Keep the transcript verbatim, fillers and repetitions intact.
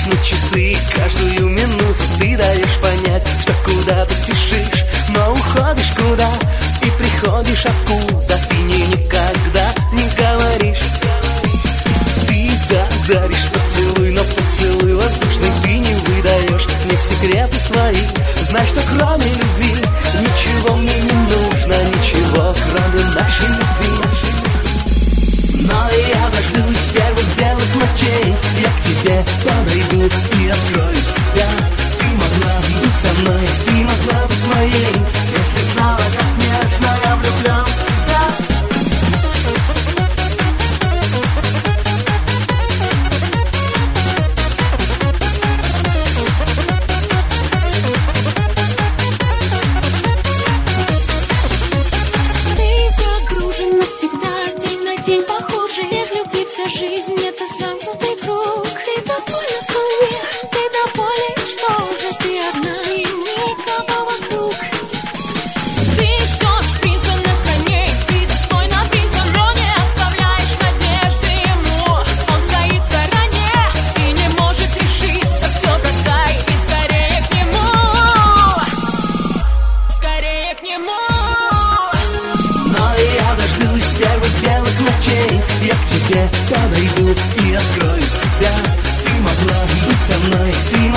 на часы, каждую минуту ты даешь понять, что куда-то спешишь, но уходишь куда и приходишь откуда. Ты мне никогда не говоришь. Ты да, даришь поцелуй, но поцелуй воздушный ты не выдаешь мне секреты свои. Знай, что кроме любви ничего мне не нужно, ничего кроме нашей любви. Но я дождусь первых белых ночей, я к тебе подойду и открою себя. Ты могла быть со мной, ты могла быть моей, если знала, как нежно я влюблен в тебя. Жизнь — это замкнутый круг. Ты довольна вполне, ты доволен, что уже ты одна и никого вокруг. Ты ждешь принца на коне, ты достойна принца, но не оставляешь надежды ему. Он стоит в стороне и не может решиться, все бросай и скорее к нему, скорее к нему. Но я дождусь первых белых ночей, я к тебе подойду и открою себя. Ты могла быть со мной, ты